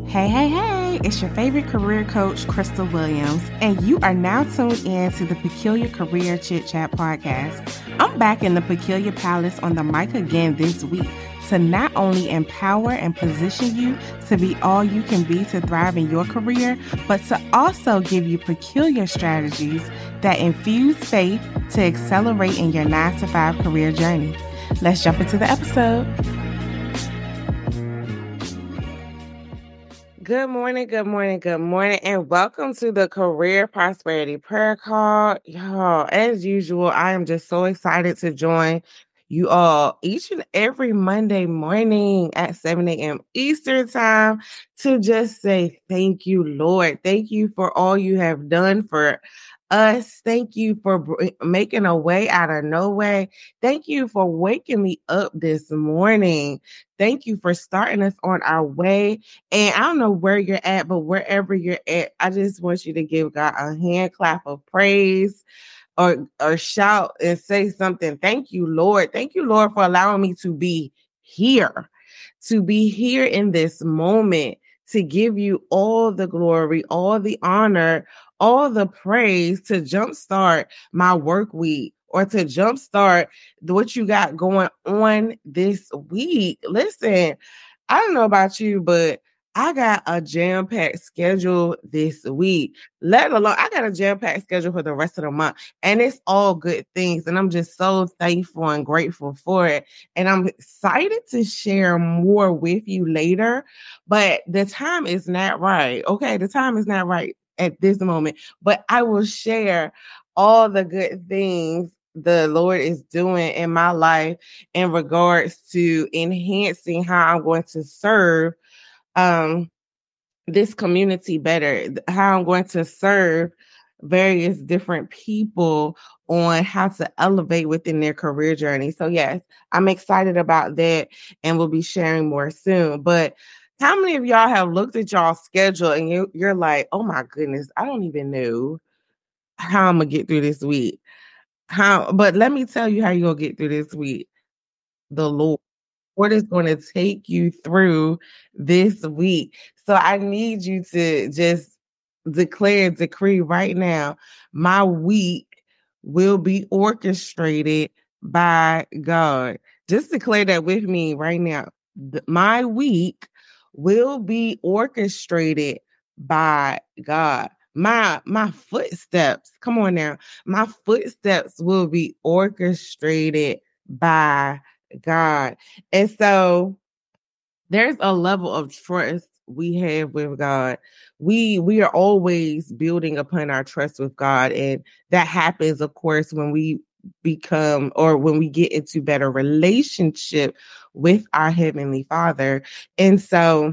Hey, hey, hey, it's your favorite career coach, Crystal Williams, and you are now tuned in to the Peculiar Career Chit Chat podcast. I'm back in the Peculiar Palace on the mic again this week to not only empower and position you to be all you can be to thrive in your career, but to also give you peculiar strategies that infuse faith to accelerate in your 9-to-5 career journey. Let's jump into the episode. Good morning, and welcome to the Career Prosperity Prayer Call. Y'all, as usual, I am just so excited to join you all each and every Monday morning at 7 a.m. Eastern Time to just say thank you, Lord. Thank you for all you have done for us. Thank you for making a way out of no way. Thank you for waking me up this morning. Thank you for starting us on our way. And I don't know where you're at, but wherever you're at, I just want you to give God a hand clap of praise or shout and say something. Thank you, Lord. Thank you, Lord, for allowing me to be here in this moment, to give you all the glory, all the honor, all the praise to jumpstart my work week or to jumpstart what you got going on this week. Listen, I don't know about you, but I got a jam-packed schedule this week. Let alone, I got a jam-packed schedule for the rest of the month. And it's all good things. And I'm just so thankful and grateful for it. And I'm excited to share more with you later. But the time is not right. Okay, the time is not right at this moment. But I will share all the good things the Lord is doing in my life in regards to enhancing how I'm going to serve this community better, how I'm going to serve various different people on how to elevate within their career journey. So yes, I'm excited about that and we'll be sharing more soon. But how many of y'all have looked at y'all's schedule and you're like, oh my goodness, I don't even know how I'm going to get through this week. But let me tell you how you're going to get through this week. The Lord. What is going to take you through this week. So I need you to just declare, decree right now, my week will be orchestrated by God. Just declare that with me right now. My week will be orchestrated by God. My footsteps, come on now. My footsteps will be orchestrated by God. And so there's a level of trust we have with God. We are always building upon our trust with God. And that happens, of course, when we become or when we get into better relationship with our Heavenly Father. And so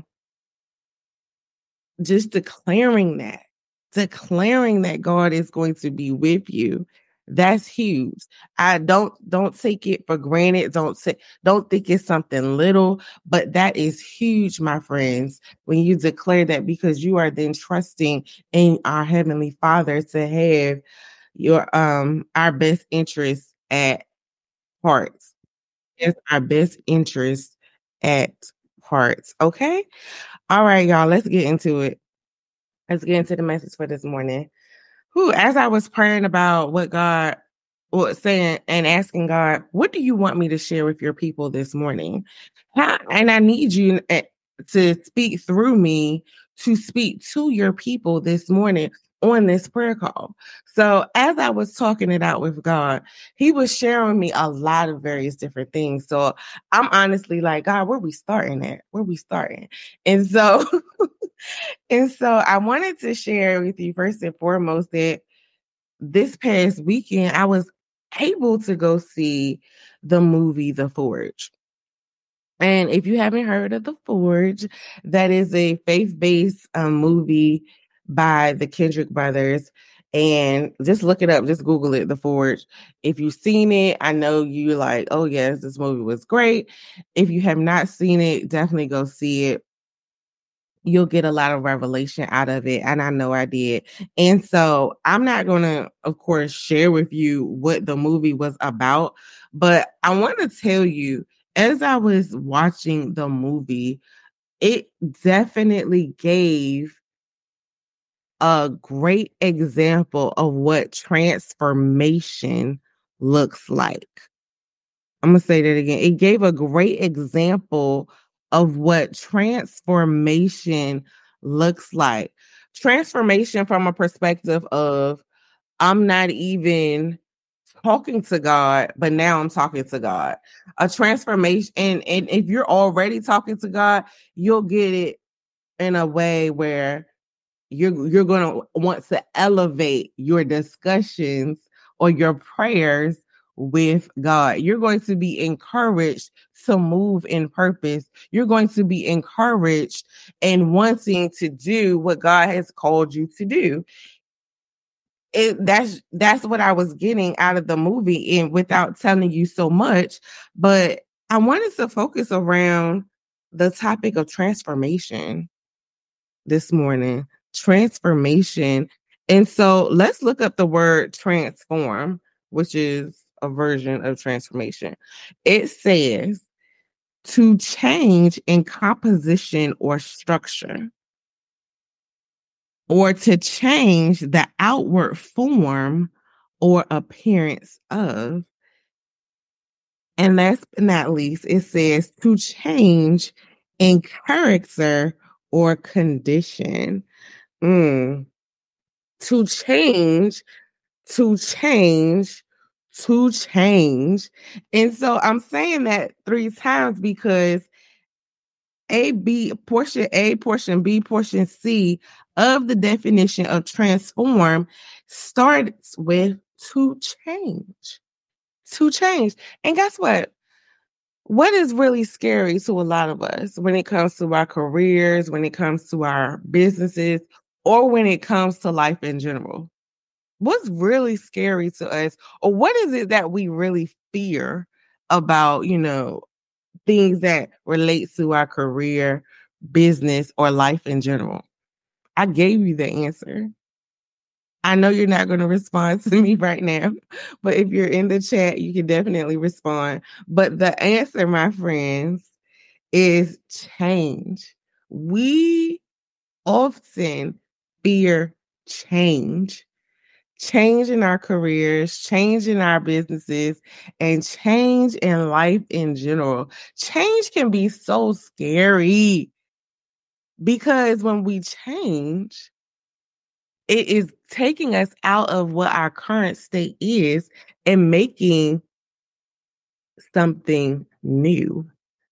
just declaring that God is going to be with you. That's huge. I don't take it for granted. Don't think it's something little, but that is huge, my friends, when you declare that, because you are then trusting in our Heavenly Father to have your our best interests at heart. It's our best interests at heart. Okay. All right, y'all, let's get into it. Let's get into the message for this morning. As I was praying about what God was saying and asking God, what do you want me to share with your people this morning? And I need you to speak through me to speak to your people this morning on this prayer call. So as I was talking it out with God, he was sharing me a lot of various different things. So I'm honestly like, God, where we starting at? Where we starting? And so I wanted to share with you first and foremost that this past weekend, I was able to go see the movie The Forge. And if you haven't heard of The Forge, that is a faith-based movie by the Kendrick brothers. And just look it up, just Google it, The Forge. If you've seen it, I know you're like, oh yes, this movie was great. If you have not seen it, definitely go see it. You'll get a lot of revelation out of it. And I know I did. And so I'm not going to, of course, share with you what the movie was about, but I want to tell you, as I was watching the movie, it definitely gave a great example of what transformation looks like. I'm going to say that again. It gave a great example of what transformation looks like. Transformation from a perspective of I'm not even talking to God, but now I'm talking to God. A transformation, and if you're already talking to God, you'll get it in a way where you're going to want to elevate your discussions or your prayers with God. You're going to be encouraged to move in purpose. You're going to be encouraged and wanting to do what God has called you to do. That's what I was getting out of the movie, and without telling you so much, but I wanted to focus around the topic of transformation this morning. Transformation. And so let's look up the word transform, which is a version of transformation. It says to change in composition or structure, or to change the outward form or appearance of. And last but not least, it says to change in character or condition. To change, to change, to change. And so I'm saying that 3 times because portion A, portion B, portion C of the definition of transform starts with to change. To change. And guess what? What is really scary to a lot of us when it comes to our careers, when it comes to our businesses, or when it comes to life in general? What's really scary to us, or what is it that we really fear about, things that relate to our career, business, or life in general? I gave you the answer. I know you're not going to respond to me right now, but if you're in the chat, you can definitely respond. But the answer, my friends, is change. We often fear change. Change in our careers, change in our businesses, and change in life in general. Change can be so scary because when we change, it is taking us out of what our current state is and making something new.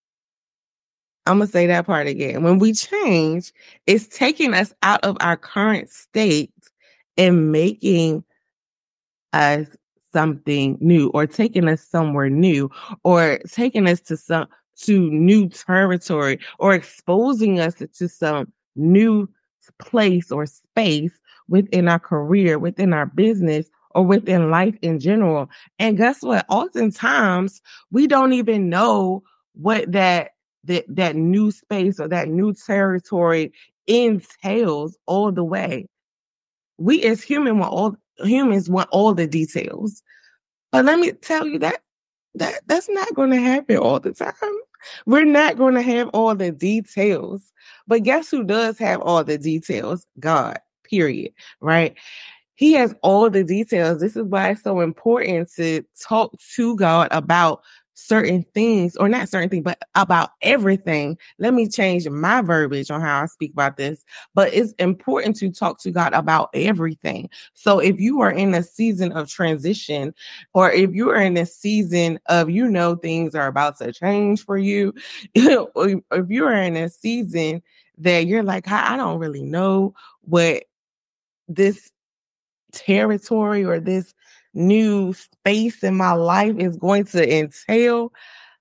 I'm going to say that part again. When we change, it's taking us out of our current state and making us something new, or taking us somewhere new, or taking us to new territory, or exposing us to some new place or space within our career, within our business, or within life in general. And guess what? Oftentimes we don't even know what that new space or that new territory entails all the way. We as humans want all the details. But let me tell you that's not going to happen all the time. We're not going to have all the details. But guess who does have all the details? God, period. Right? He has all the details. This is why it's so important to talk to God about certain things, or not certain things, but about everything. Let me change my verbiage on how I speak about this, but it's important to talk to God about everything. So if you are in a season of transition, or if you are in a season of, things are about to change for you, or if you are in a season that you're like, I don't really know what this territory or this new space in my life is going to entail,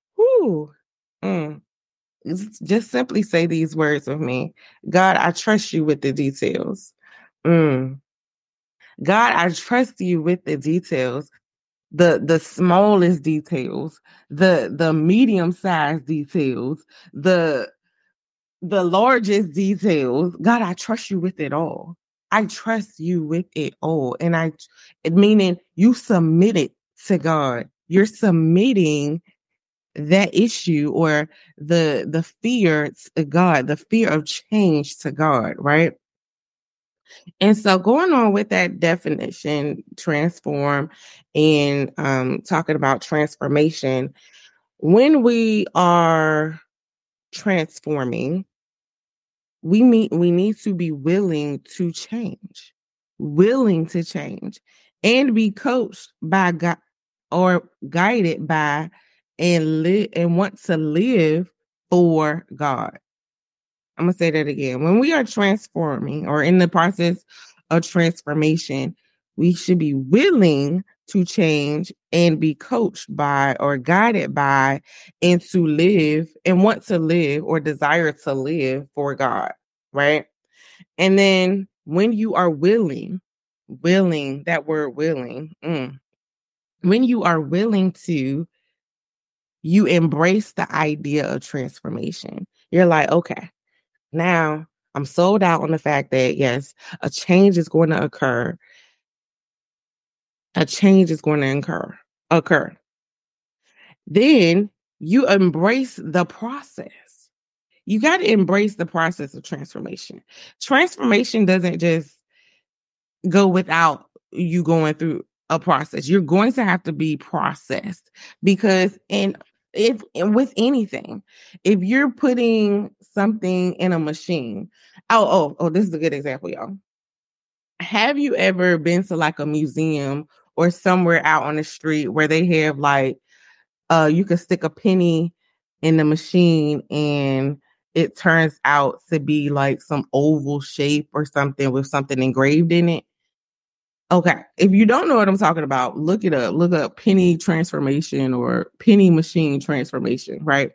just simply say these words with me. God, I trust you with the details. God, I trust you with the details. The smallest details, the medium-sized details, the largest details. God, I trust you with it all. I trust you with it all. And meaning you submit it to God. You're submitting that issue or the fear to God, the fear of change to God, right? And so going on with that definition, transform, and talking about transformation, when we are transforming, we need to be willing to change, and be coached by God or guided by and live and want to live for God. I'm gonna say that again. When we are transforming or in the process of transformation, we should be willing to change and be coached by or guided by and to live and want to live or desire to live for God, right? And then when you are willing, that word willing, when you are willing to, you embrace the idea of transformation. You're like, okay, now I'm sold out on the fact that yes, a change is going to occur. A change is going to occur. Then you embrace the process. You got to embrace the process of transformation. Transformation doesn't just go without you going through a process. You're going to have to be processed because if with anything, if you're putting something in a machine, this is a good example, y'all. Have you ever been to like a museum or somewhere out on the street where they have like you can stick a penny in the machine and it turns out to be like some oval shape or something with something engraved in it? Okay. If you don't know what I'm talking about, look it up. Look up penny transformation or penny machine transformation, right?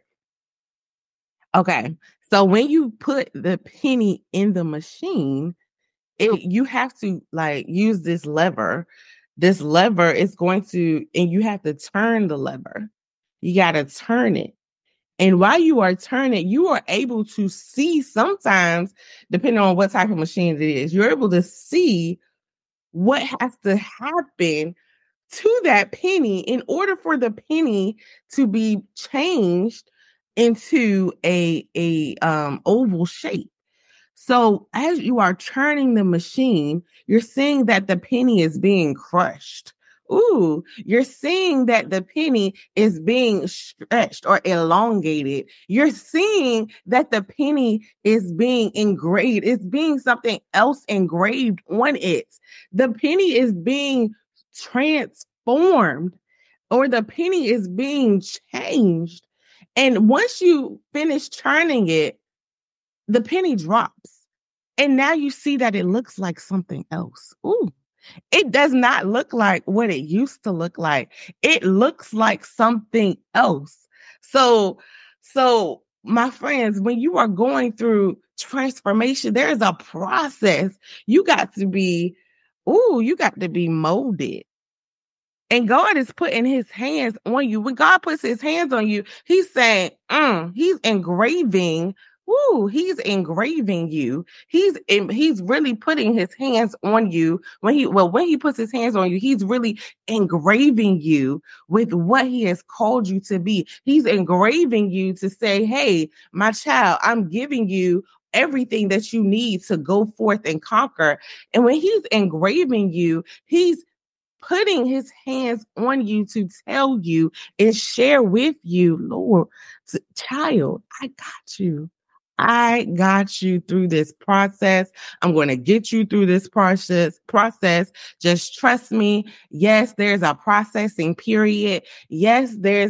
Okay. So when you put the penny in the machine, you have to like use this lever. This lever is going to, and you have to turn the lever. You got to turn it. And while you are turning, you are able to see sometimes, depending on what type of machine it is, you're able to see what has to happen to that penny in order for the penny to be changed into a oval shape. So as you are turning the machine, you're seeing that the penny is being crushed. Ooh, you're seeing that the penny is being stretched or elongated. You're seeing that the penny is being engraved. It's being something else engraved on it. The penny is being transformed or the penny is being changed. And once you finish turning it, the penny drops. And now you see that it looks like something else. Ooh, it does not look like what it used to look like. It looks like something else. So my friends, when you are going through transformation, there is a process. You got to be molded. And God is putting his hands on you. When God puts his hands on you, he's saying, he's engraving. He's engraving you. He's really putting his hands on you. When he puts his hands on you, he's really engraving you with what he has called you to be. He's engraving you to say, hey, my child, I'm giving you everything that you need to go forth and conquer. And when he's engraving you, he's putting his hands on you to tell you and share with you, Lord, child, I got you. I got you through this process. I'm going to get you through this process. Just trust me. Yes, there's a processing period. Yes, there's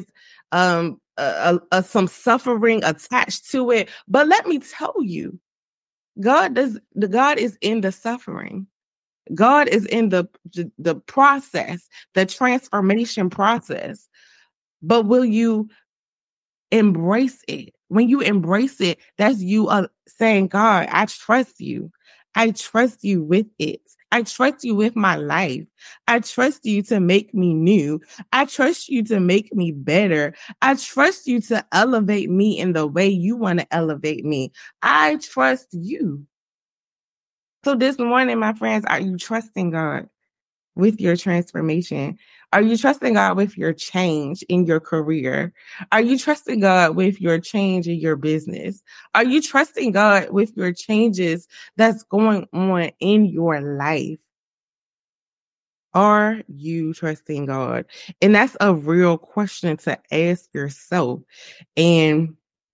some suffering attached to it. But let me tell you, God is in the suffering. God is in the process, the transformation process. But will you embrace it? When you embrace it, that's you saying, God, I trust you. I trust you with it. I trust you with my life. I trust you to make me new. I trust you to make me better. I trust you to elevate me in the way you want to elevate me. I trust you. So this morning, my friends, are you trusting God with your transformation? Are you trusting God with your change in your career? Are you trusting God with your change in your business? Are you trusting God with your changes that's going on in your life? Are you trusting God? And that's a real question to ask yourself. And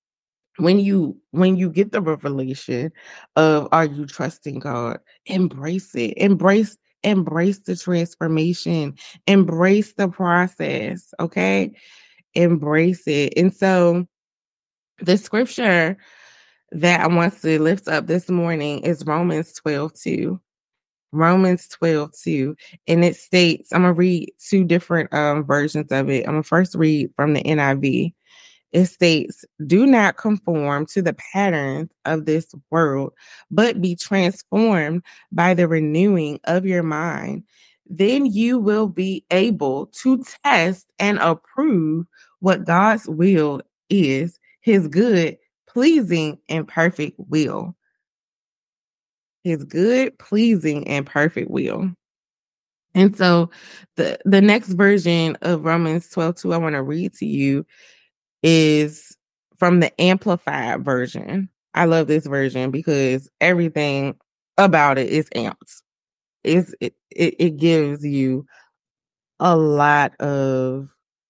when you get the revelation of are you trusting God, embrace it. Embrace the transformation. Embrace the process. Okay. Embrace it. And so the scripture that I want to lift up this morning is Romans 12:2. Romans 12:2. And it states, I'm gonna read two different versions of it. I'm gonna first read from the NIV. It states, do not conform to the patterns of this world, but be transformed by the renewing of your mind. Then you will be able to test and approve what God's will is, his good, pleasing, and perfect will. His good, pleasing, and perfect will. And so the next version of Romans 12:2 I want to read to you is from the amplified version. I love this version because everything about it is amped. It gives you a lot of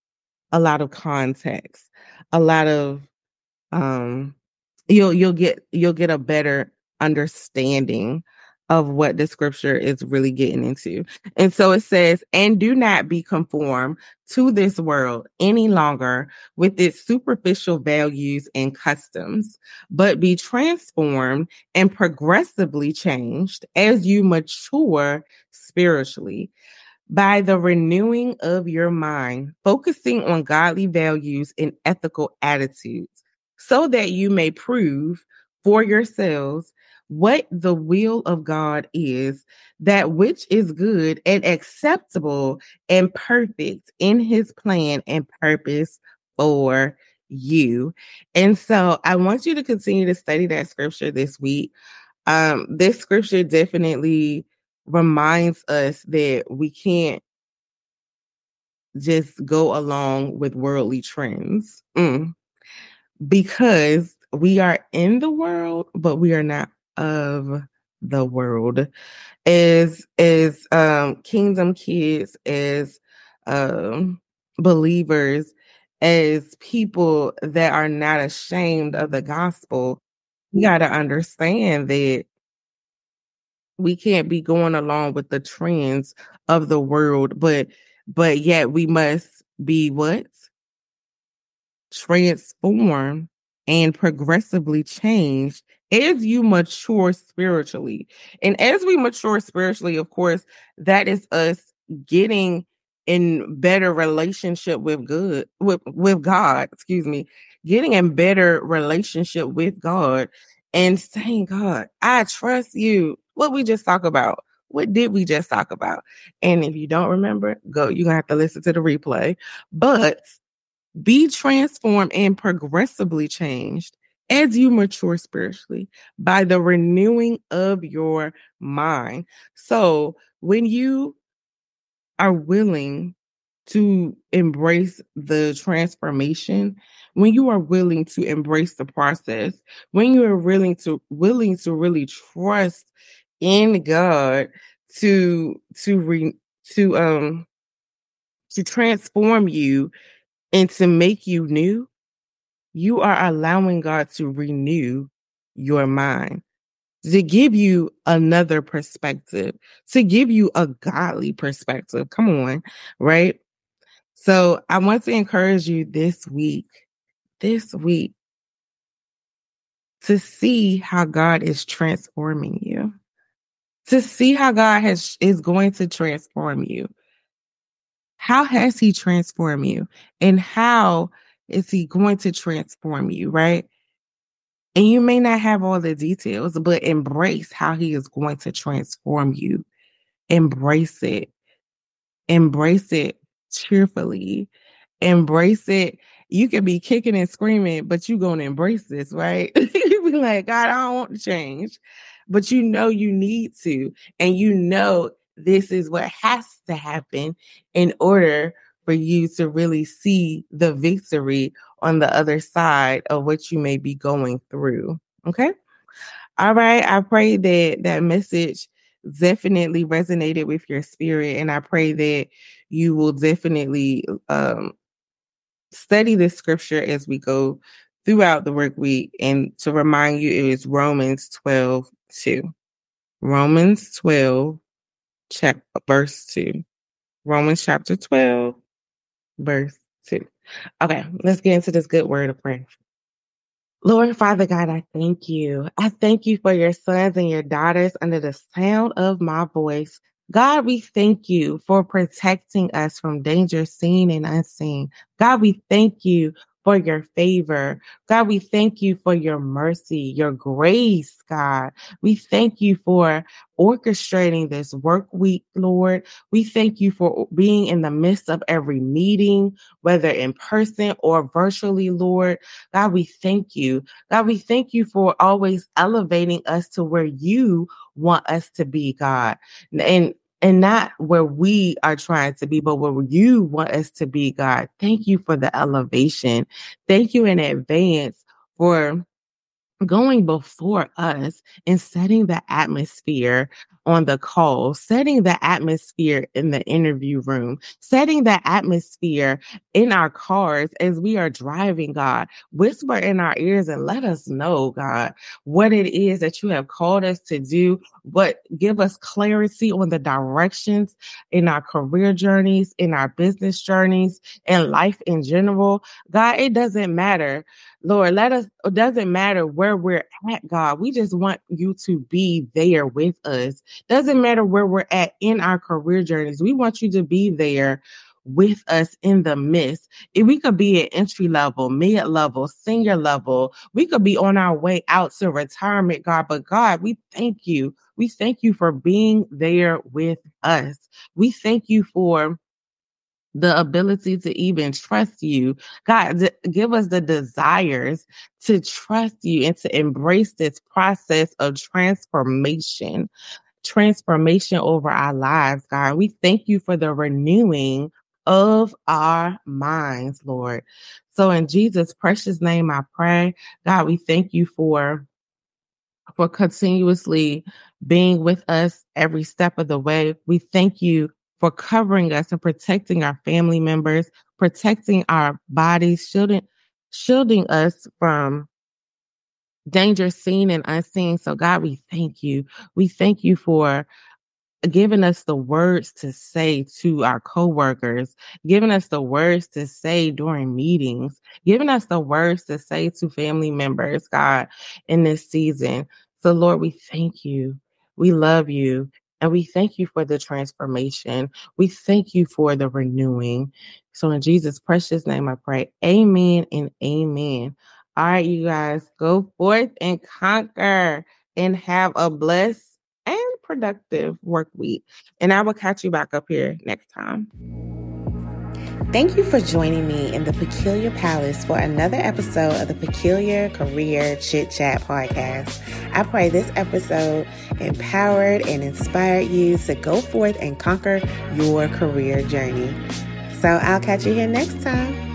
context, a lot of um you'll get a better understanding of what the scripture is really getting into. And so it says, and do not be conformed to this world any longer with its superficial values and customs, but be transformed and progressively changed as you mature spiritually by the renewing of your mind, focusing on godly values and ethical attitudes, so that you may prove for yourselves what the will of God is, that which is good and acceptable and perfect in his plan and purpose for you. And so I want you to continue to study that scripture this week. This scripture definitely reminds us that we can't just go along with worldly trends because we are in the world, but we are not of the world. As kingdom kids, as believers, as people that are not ashamed of the gospel, we got to understand that we can't be going along with the trends of the world, but yet we must be what? Transform and progressively change as you mature spiritually. And as we mature spiritually, of course, that is us getting in better relationship with God, excuse me, getting in better relationship with God and saying, God, I trust you. What we just talked about. What did we just talk about? And if you don't remember, you're gonna have to listen to the replay. But be transformed and progressively changed as you mature spiritually by the renewing of your mind. So when you are willing to embrace the transformation, when you are willing to embrace the process, when you are willing to really trust in God to to um to transform you and to make you new, you are allowing God to renew your mind, to give you another perspective, to give you a godly perspective. Come on, right? So I want to encourage you this week, to see how God is transforming you, to see how God is going to transform you. How has he transformed you? And how is he going to transform you, right? And you may not have all the details, but embrace how he is going to transform you. Embrace it. Embrace it cheerfully. Embrace it. You can be kicking and screaming, but you're going to embrace this, right? You be like, God, I don't want to change. But you know you need to. And you know this is what has to happen in order for you to really see the victory on the other side of what you may be going through. Okay. All right. I pray that that message definitely resonated with your spirit. And I pray that you will definitely study this scripture as we go throughout the work week. And to remind you, it is Romans 12:2. Romans 12, verse 2. Romans chapter 12, verse 2. Okay, let's get into this good word of prayer. Lord, Father God, I thank you. I thank you for your sons and your daughters under the sound of my voice. God, we thank you for protecting us from danger seen and unseen. God, we thank you for your favor. God, we thank you for your mercy, your grace, God. We thank you for orchestrating this work week, Lord. We thank you for being in the midst of every meeting, whether in person or virtually, Lord. God, we thank you. God, we thank you for always elevating us to where you want us to be, God. And not where we are trying to be, but where you want us to be, God. Thank you for the elevation. Thank you in advance for going before us and setting the atmosphere on the call, setting the atmosphere in the interview room, setting the atmosphere in our cars as we are driving, God. Whisper in our ears and let us know, God, what it is that you have called us to do. But give us clarity on the directions in our career journeys, in our business journeys, and life in general. God, it doesn't matter. Lord, it doesn't matter where we're at, God. We just want you to be there with us. Doesn't matter where we're at in our career journeys. We want you to be there with us in the midst. If we could be at entry level, mid level, senior level. We could be on our way out to retirement, God. But God, we thank you. We thank you for being there with us. We thank you for the ability to even trust you. God, give us the desires to trust you and to embrace this process of transformation over our lives, God. We thank you for the renewing of our minds, Lord. So in Jesus' precious name, I pray, God, we thank you for continuously being with us every step of the way. We thank you for covering us and protecting our family members, protecting our bodies, shielding us from danger seen and unseen. So God, we thank you. We thank you for giving us the words to say to our coworkers, giving us the words to say during meetings, giving us the words to say to family members, God, in this season. So Lord, we thank you. We love you. And we thank you for the transformation. We thank you for the renewing. So in Jesus' precious name, I pray. Amen and amen. All right, you guys, go forth and conquer and have a blessed and productive work week. And I will catch you back up here next time. Thank you for joining me in the Peculiar Palace for another episode of the Peculiar Career Chit Chat podcast. I pray this episode empowered and inspired you to go forth and conquer your career journey. So I'll catch you here next time.